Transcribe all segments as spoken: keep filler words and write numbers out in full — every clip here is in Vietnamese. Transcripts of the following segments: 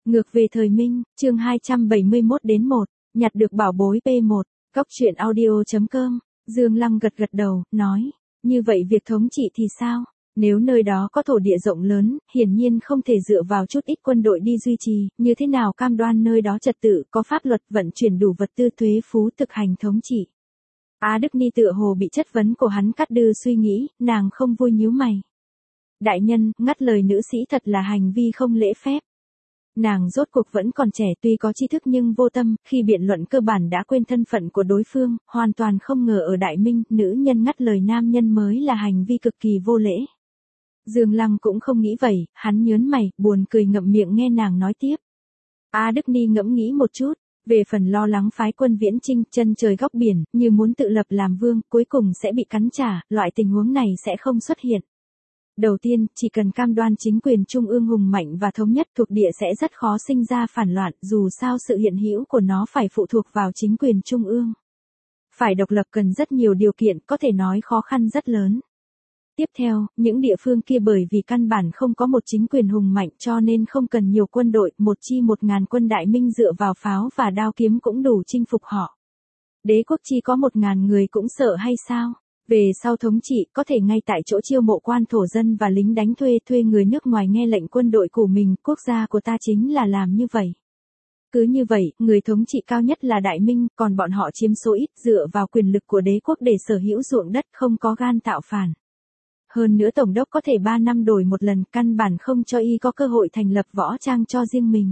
Ngược về thời Minh, chương hai trăm bảy mươi mốt đến một, nhặt được bảo bối P một, cóc truyện audio chấm com, Dương Lăng gật gật đầu, nói, như vậy việc thống trị thì sao? Nếu nơi đó có thổ địa rộng lớn, hiển nhiên không thể dựa vào chút ít quân đội đi duy trì, như thế nào cam đoan nơi đó trật tự, có pháp luật vận chuyển đủ vật tư thuế phú thực hành thống trị. Á Đức Ni tựa hồ bị chất vấn của hắn cắt đư suy nghĩ, nàng không vui nhíu mày. Đại nhân, ngắt lời nữ sĩ thật là hành vi không lễ phép. Nàng rốt cuộc vẫn còn trẻ tuy có tri thức nhưng vô tâm, khi biện luận cơ bản đã quên thân phận của đối phương, hoàn toàn không ngờ ở Đại Minh, nữ nhân ngắt lời nam nhân mới là hành vi cực kỳ vô lễ. Dương Lăng cũng không nghĩ vậy, hắn nhớn mày, buồn cười ngậm miệng nghe nàng nói tiếp. Á Đức Ni ngẫm nghĩ một chút, về phần lo lắng phái quân viễn chinh chân trời góc biển, như muốn tự lập làm vương, cuối cùng sẽ bị cắn trả, loại tình huống này sẽ không xuất hiện. Đầu tiên, chỉ cần cam đoan chính quyền trung ương hùng mạnh và thống nhất thuộc địa sẽ rất khó sinh ra phản loạn, dù sao sự hiện hữu của nó phải phụ thuộc vào chính quyền trung ương. Phải độc lập cần rất nhiều điều kiện, có thể nói khó khăn rất lớn. Tiếp theo, những địa phương kia bởi vì căn bản không có một chính quyền hùng mạnh cho nên không cần nhiều quân đội, một chi một ngàn quân Đại Minh dựa vào pháo và đao kiếm cũng đủ chinh phục họ. Đế quốc chi có một ngàn người cũng sợ hay sao? Về sau thống trị, có thể ngay tại chỗ chiêu mộ quan thổ dân và lính đánh thuê thuê người nước ngoài nghe lệnh quân đội của mình, quốc gia của ta chính là làm như vậy. Cứ như vậy, người thống trị cao nhất là Đại Minh, còn bọn họ chiếm số ít dựa vào quyền lực của đế quốc để sở hữu ruộng đất không có gan tạo phản. Hơn nữa tổng đốc có thể ba năm đổi một lần, căn bản không cho y có cơ hội thành lập võ trang cho riêng mình.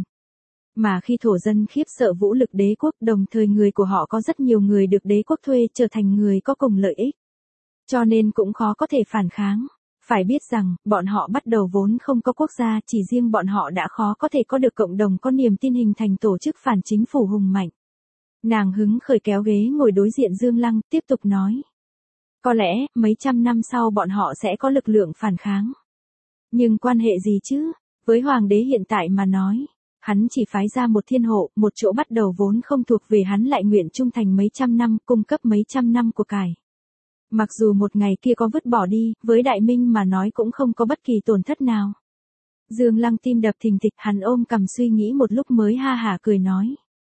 Mà khi thổ dân khiếp sợ vũ lực đế quốc, đồng thời người của họ có rất nhiều người được đế quốc thuê trở thành người có cùng lợi ích. Cho nên cũng khó có thể phản kháng. Phải biết rằng, bọn họ bắt đầu vốn không có quốc gia, chỉ riêng bọn họ đã khó có thể có được cộng đồng có niềm tin hình thành tổ chức phản chính phủ hùng mạnh. Nàng hứng khởi kéo ghế ngồi đối diện Dương Lăng, tiếp tục nói. Có lẽ, mấy trăm năm sau bọn họ sẽ có lực lượng phản kháng. Nhưng quan hệ gì chứ? Với hoàng đế hiện tại mà nói, hắn chỉ phái ra một thiên hộ, một chỗ bắt đầu vốn không thuộc về hắn lại nguyện trung thành mấy trăm năm, cung cấp mấy trăm năm của cải. Mặc dù một ngày kia có vứt bỏ đi, với Đại Minh mà nói cũng không có bất kỳ tổn thất nào. Dương Lăng tim đập thình thịch, hắn ôm cằm suy nghĩ một lúc mới ha hả cười nói.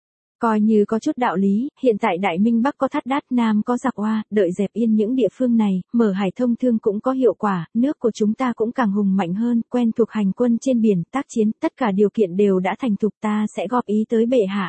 Coi như có chút đạo lý, hiện tại Đại Minh Bắc có Thát Đát, Nam có Giặc Oa, đợi dẹp yên những địa phương này, mở hải thông thương cũng có hiệu quả, nước của chúng ta cũng càng hùng mạnh hơn, quen thuộc hành quân trên biển, tác chiến, tất cả điều kiện đều đã thành thục, ta sẽ góp ý tới bệ hạ.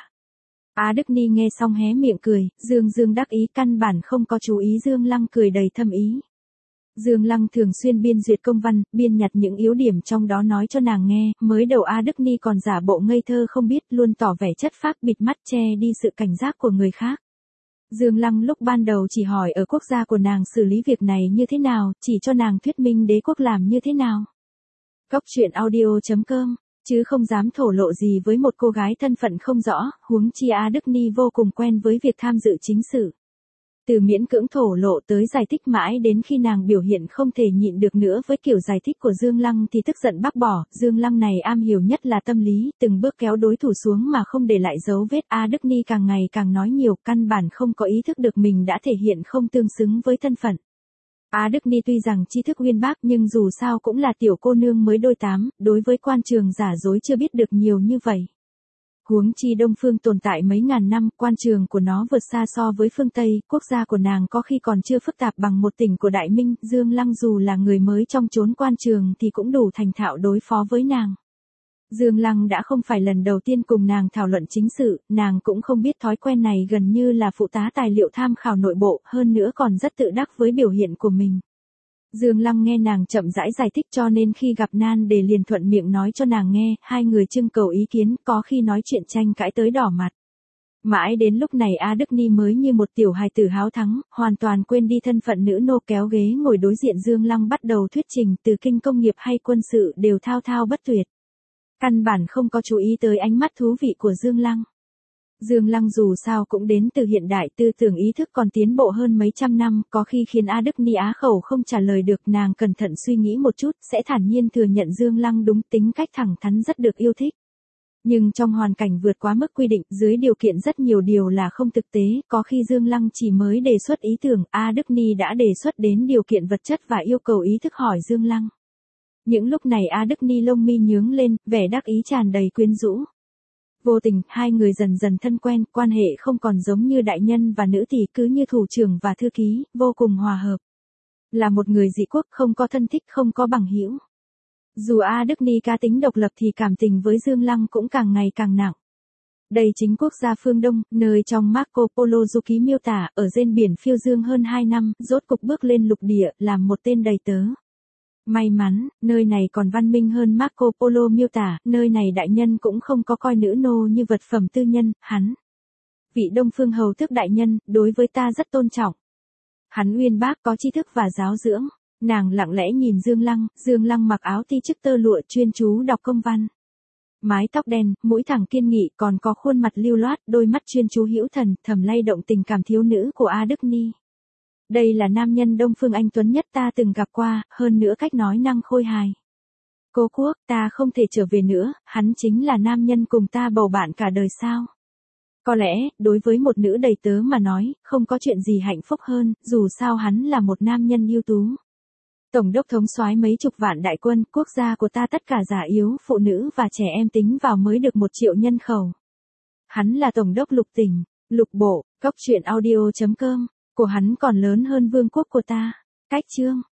Á Đức Ni nghe xong hé miệng cười, Dương Dương đắc ý, căn bản không có chú ý Dương Lăng cười đầy thâm ý. Dương Lăng thường xuyên biên duyệt công văn, biên nhặt những yếu điểm trong đó nói cho nàng nghe, mới đầu Á Đức Ni còn giả bộ ngây thơ không biết, luôn tỏ vẻ chất phác bịt mắt che đi sự cảnh giác của người khác. Dương Lăng lúc ban đầu chỉ hỏi ở quốc gia của nàng xử lý việc này như thế nào, chỉ cho nàng thuyết minh đế quốc làm như thế nào. Cóc truyện audio chấm com, chứ không dám thổ lộ gì với một cô gái thân phận không rõ, huống chi Á Đức Ni vô cùng quen với việc tham dự chính sự. Từ miễn cưỡng thổ lộ tới giải thích mãi đến khi nàng biểu hiện không thể nhịn được nữa với kiểu giải thích của Dương Lăng thì tức giận bác bỏ, Dương Lăng này am hiểu nhất là tâm lý, từng bước kéo đối thủ xuống mà không để lại dấu vết. Á Đức Ni càng ngày càng nói nhiều, căn bản không có ý thức được mình đã thể hiện không tương xứng với thân phận. Á Đức Ni tuy rằng tri thức uyên bác nhưng dù sao cũng là tiểu cô nương mới đôi tám, đối với quan trường giả dối chưa biết được nhiều như vậy. Huống chi Đông Phương tồn tại mấy ngàn năm, quan trường của nó vượt xa so với phương Tây, quốc gia của nàng có khi còn chưa phức tạp bằng một tỉnh của Đại Minh, Dương Lăng dù là người mới trong chốn quan trường thì cũng đủ thành thạo đối phó với nàng. Dương Lăng đã không phải lần đầu tiên cùng nàng thảo luận chính sự, nàng cũng không biết thói quen này gần như là phụ tá tài liệu tham khảo nội bộ, hơn nữa còn rất tự đắc với biểu hiện của mình. Dương Lăng nghe nàng chậm rãi giải thích cho nên khi gặp nan đề liền thuận miệng nói cho nàng nghe, hai người trưng cầu ý kiến, có khi nói chuyện tranh cãi tới đỏ mặt. Mãi đến lúc này Á Đức Ni mới như một tiểu hài tử háo thắng, hoàn toàn quên đi thân phận nữ nô, kéo ghế ngồi đối diện Dương Lăng bắt đầu thuyết trình, từ kinh công nghiệp hay quân sự đều thao thao bất tuyệt. Căn bản không có chú ý tới ánh mắt thú vị của Dương Lăng. Dương Lăng dù sao cũng đến từ hiện đại, tư tưởng ý thức còn tiến bộ hơn mấy trăm năm, có khi khiến Á Đức Ni á khẩu không trả lời được, nàng cẩn thận suy nghĩ một chút, sẽ thản nhiên thừa nhận Dương Lăng đúng, tính cách thẳng thắn rất được yêu thích. Nhưng trong hoàn cảnh vượt quá mức quy định, dưới điều kiện rất nhiều điều là không thực tế, có khi Dương Lăng chỉ mới đề xuất ý tưởng, Á Đức Ni đã đề xuất đến điều kiện vật chất và yêu cầu ý thức hỏi Dương Lăng. Những lúc này Á Đức Ni lông mi nhướng lên, vẻ đắc ý tràn đầy quyến rũ. Vô tình, hai người dần dần thân quen, quan hệ không còn giống như đại nhân và nữ tỷ cứ như thủ trưởng và thư ký, vô cùng hòa hợp. Là một người dị quốc không có thân thích không có bằng hữu. Dù A Đức Ni cá tính độc lập thì cảm tình với Dương Lăng cũng càng ngày càng nặng. Đây chính quốc gia phương Đông, nơi trong Marco Polo du ký miêu tả, ở trên biển phiêu dương hơn hai năm, rốt cục bước lên lục địa, làm một tên đầy tớ. May mắn, nơi này còn văn minh hơn Marco Polo miêu tả, nơi này đại nhân cũng không có coi nữ nô như vật phẩm tư nhân, hắn. Vị Đông Phương hầu tước đại nhân, đối với ta rất tôn trọng. Hắn uyên bác có tri thức và giáo dưỡng. Nàng lặng lẽ nhìn Dương Lăng, Dương Lăng mặc áo ti chức tơ lụa chuyên chú đọc công văn. Mái tóc đen, mũi thẳng kiên nghị, còn có khuôn mặt lưu loát, đôi mắt chuyên chú hữu thần, thầm lay động tình cảm thiếu nữ của A Đức Ni. Đây là nam nhân Đông Phương anh tuấn nhất ta từng gặp qua, hơn nữa cách nói năng khôi hài. Cố Quốc, ta không thể trở về nữa, hắn chính là nam nhân cùng ta bầu bạn cả đời sao? Có lẽ, đối với một nữ đầy tớ mà nói, không có chuyện gì hạnh phúc hơn, dù sao hắn là một nam nhân ưu tú. Tổng đốc thống soái mấy chục vạn đại quân, quốc gia của ta tất cả già yếu, phụ nữ và trẻ em tính vào mới được một triệu nhân khẩu. Hắn là tổng đốc lục tỉnh, lục bộ, góc truyện audio chấm com, của hắn còn lớn hơn vương quốc của ta. Cách chương